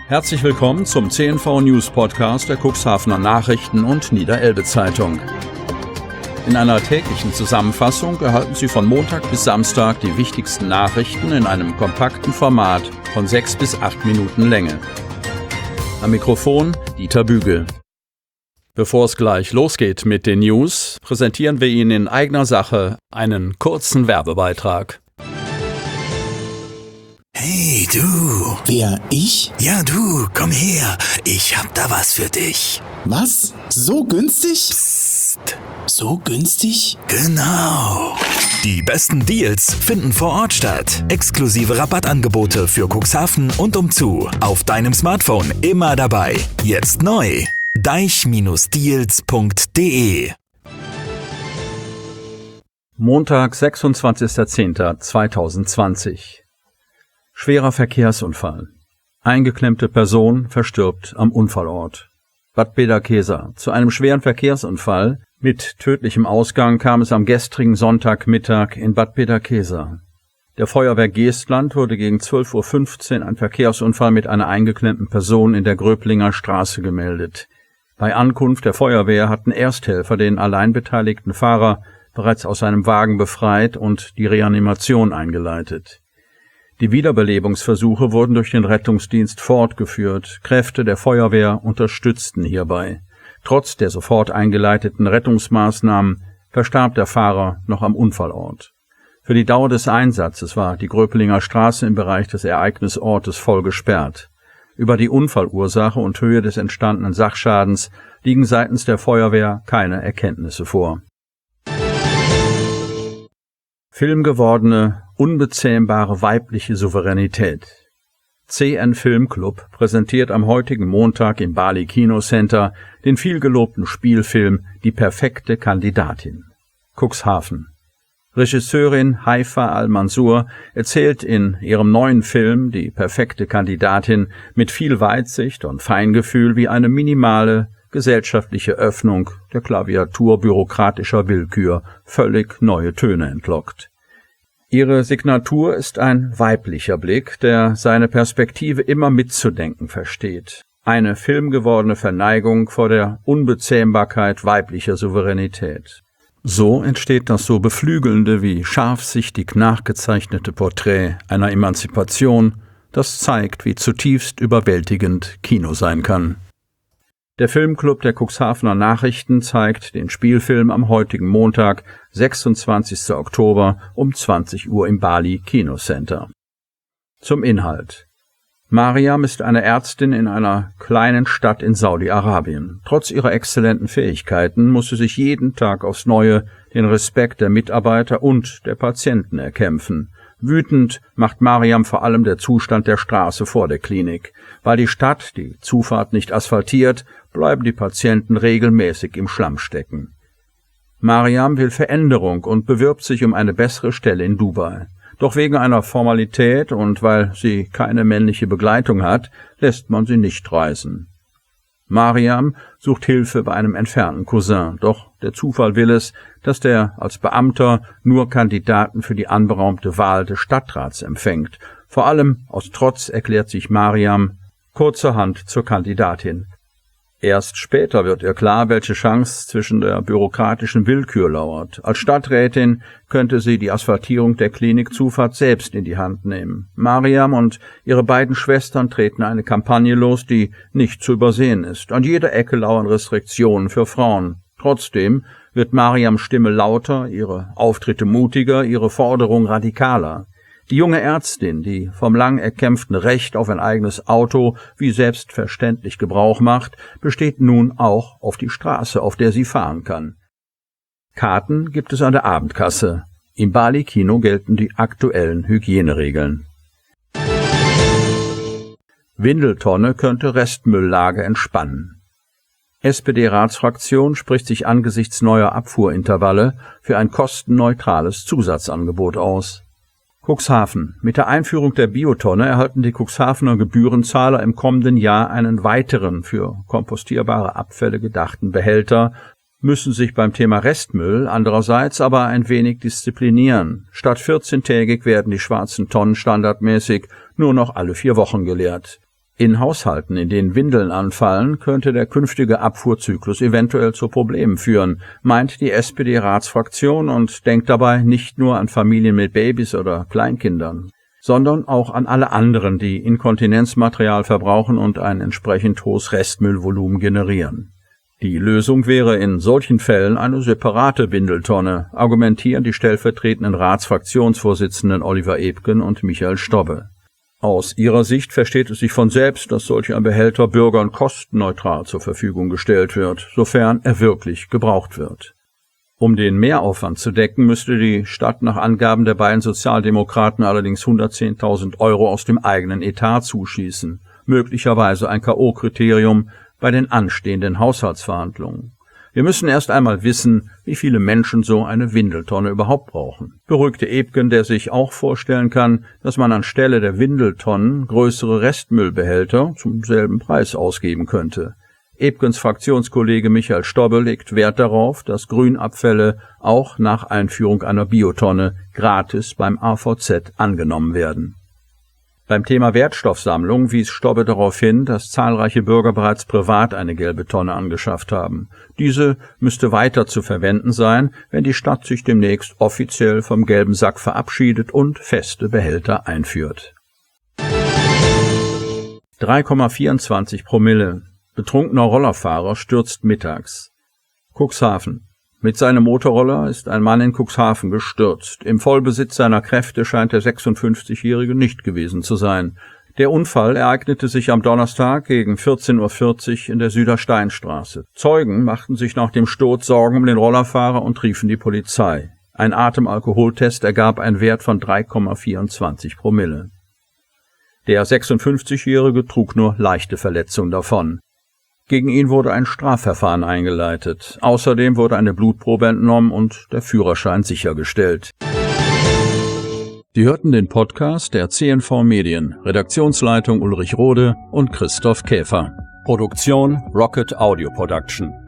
Herzlich willkommen zum CNV News Podcast der Cuxhavener Nachrichten und Niederelbe Zeitung. In einer täglichen Zusammenfassung erhalten Sie von Montag bis Samstag die wichtigsten Nachrichten in einem kompakten Format von 6 bis 8 Minuten Länge. Am Mikrofon Dieter Bügel. Bevor es gleich losgeht mit den News, präsentieren wir Ihnen in eigener Sache einen kurzen Werbebeitrag. Hey, du. Wer, ich? Ja, du, komm her. Ich hab da was für dich. Was? So günstig? Psst. So günstig? Genau. Die besten Deals finden vor Ort statt. Exklusive Rabattangebote für Cuxhaven und umzu. Auf deinem Smartphone immer dabei. Jetzt neu. deich-deals.de. Montag, 26.10.2020. Schwerer Verkehrsunfall. Eingeklemmte Person verstirbt am Unfallort. Bad Bederkesa. Zu einem schweren Verkehrsunfall mit tödlichem Ausgang kam es am gestrigen Sonntagmittag in Bad Bederkesa. Der Feuerwehr Geestland wurde gegen 12:15 Uhr ein Verkehrsunfall mit einer eingeklemmten Person in der Gröblinger Straße gemeldet. Bei Ankunft der Feuerwehr hatten Ersthelfer den allein beteiligten Fahrer bereits aus seinem Wagen befreit und die Reanimation eingeleitet. Die Wiederbelebungsversuche wurden durch den Rettungsdienst fortgeführt. Kräfte der Feuerwehr unterstützten hierbei. Trotz der sofort eingeleiteten Rettungsmaßnahmen verstarb der Fahrer noch am Unfallort. Für die Dauer des Einsatzes war die Gröblinger Straße im Bereich des Ereignisortes voll gesperrt. Über die Unfallursache und Höhe des entstandenen Sachschadens liegen seitens der Feuerwehr keine Erkenntnisse vor. Filmgewordene, unbezähmbare weibliche Souveränität. CN Filmclub präsentiert am heutigen Montag im Bali Kinocenter den vielgelobten Spielfilm Die perfekte Kandidatin. Cuxhaven. Regisseurin Haifa Al-Mansur erzählt in ihrem neuen Film Die perfekte Kandidatin mit viel Weitsicht und Feingefühl, wie eine minimale gesellschaftliche Öffnung der Klaviatur bürokratischer Willkür völlig neue Töne entlockt. Ihre Signatur ist ein weiblicher Blick, der seine Perspektive immer mitzudenken versteht. Eine filmgewordene Verneigung vor der Unbezähmbarkeit weiblicher Souveränität. So entsteht das so beflügelnde wie scharfsichtig nachgezeichnete Porträt einer Emanzipation, das zeigt, wie zutiefst überwältigend Kino sein kann. Der Filmclub der Cuxhavener Nachrichten zeigt den Spielfilm am heutigen Montag, 26. Oktober um 20 Uhr im Bali Kinocenter. Zum Inhalt. Mariam ist eine Ärztin in einer kleinen Stadt in Saudi-Arabien. Trotz ihrer exzellenten Fähigkeiten muss sie sich jeden Tag aufs Neue den Respekt der Mitarbeiter und der Patienten erkämpfen. Wütend macht Mariam vor allem der Zustand der Straße vor der Klinik. Weil die Stadt die Zufahrt nicht asphaltiert, bleiben die Patienten regelmäßig im Schlamm stecken. Mariam will Veränderung und bewirbt sich um eine bessere Stelle in Dubai. Doch wegen einer Formalität und weil sie keine männliche Begleitung hat, lässt man sie nicht reisen. Mariam sucht Hilfe bei einem entfernten Cousin, doch der Zufall will es, dass der als Beamter nur Kandidaten für die anberaumte Wahl des Stadtrats empfängt. Vor allem aus Trotz erklärt sich Mariam kurzerhand zur Kandidatin. Erst später wird ihr klar, welche Chance zwischen der bürokratischen Willkür lauert. Als Stadträtin könnte sie die Asphaltierung der Klinikzufahrt selbst in die Hand nehmen. Mariam und ihre beiden Schwestern treten eine Kampagne los, die nicht zu übersehen ist. An jeder Ecke lauern Restriktionen für Frauen. Trotzdem wird Mariams Stimme lauter, ihre Auftritte mutiger, ihre Forderung radikaler. Die junge Ärztin, die vom lang erkämpften Recht auf ein eigenes Auto wie selbstverständlich Gebrauch macht, besteht nun auch auf die Straße, auf der sie fahren kann. Karten gibt es an der Abendkasse. Im Bali Kino gelten die aktuellen Hygieneregeln. Windeltonne könnte Restmülllage entspannen. SPD-Ratsfraktion spricht sich angesichts neuer Abfuhrintervalle für ein kostenneutrales Zusatzangebot aus. Cuxhaven. Mit der Einführung der Biotonne erhalten die Cuxhavener Gebührenzahler im kommenden Jahr einen weiteren für kompostierbare Abfälle gedachten Behälter, müssen sich beim Thema Restmüll andererseits aber ein wenig disziplinieren. Statt 14-tägig werden die schwarzen Tonnen standardmäßig nur noch alle 4 Wochen geleert. In Haushalten, in denen Windeln anfallen, könnte der künftige Abfuhrzyklus eventuell zu Problemen führen, meint die SPD-Ratsfraktion und denkt dabei nicht nur an Familien mit Babys oder Kleinkindern, sondern auch an alle anderen, die Inkontinenzmaterial verbrauchen und ein entsprechend hohes Restmüllvolumen generieren. Die Lösung wäre in solchen Fällen eine separate Windeltonne, argumentieren die stellvertretenden Ratsfraktionsvorsitzenden Oliver Ebgen und Michael Stobbe. Aus ihrer Sicht versteht es sich von selbst, dass solch ein Behälter Bürgern kostenneutral zur Verfügung gestellt wird, sofern er wirklich gebraucht wird. Um den Mehraufwand zu decken, müsste die Stadt nach Angaben der beiden Sozialdemokraten allerdings 110.000 € aus dem eigenen Etat zuschießen, möglicherweise ein K.O.-Kriterium bei den anstehenden Haushaltsverhandlungen. Wir müssen erst einmal wissen, wie viele Menschen so eine Windeltonne überhaupt brauchen, beruhigte Ebgen, der sich auch vorstellen kann, dass man anstelle der Windeltonnen größere Restmüllbehälter zum selben Preis ausgeben könnte. Ebgens Fraktionskollege Michael Stobbe legt Wert darauf, dass Grünabfälle auch nach Einführung einer Biotonne gratis beim AVZ angenommen werden. Beim Thema Wertstoffsammlung wies Stobbe darauf hin, dass zahlreiche Bürger bereits privat eine gelbe Tonne angeschafft haben. Diese müsste weiter zu verwenden sein, wenn die Stadt sich demnächst offiziell vom gelben Sack verabschiedet und feste Behälter einführt. 3,24 Promille. Betrunkener Rollerfahrer stürzt mittags. Cuxhaven. Mit seinem Motorroller ist ein Mann in Cuxhaven gestürzt. Im Vollbesitz seiner Kräfte scheint der 56-Jährige nicht gewesen zu sein. Der Unfall ereignete sich am Donnerstag gegen 14:40 Uhr in der Südersteinstraße. Zeugen machten sich nach dem Sturz Sorgen um den Rollerfahrer und riefen die Polizei. Ein Atemalkoholtest ergab einen Wert von 3,24 Promille. Der 56-Jährige trug nur leichte Verletzungen davon. Gegen ihn wurde ein Strafverfahren eingeleitet. Außerdem wurde eine Blutprobe entnommen und der Führerschein sichergestellt. Sie hörten den Podcast der CNV Medien, Redaktionsleitung Ulrich Rode und Christoph Käfer. Produktion Rocket Audio Production.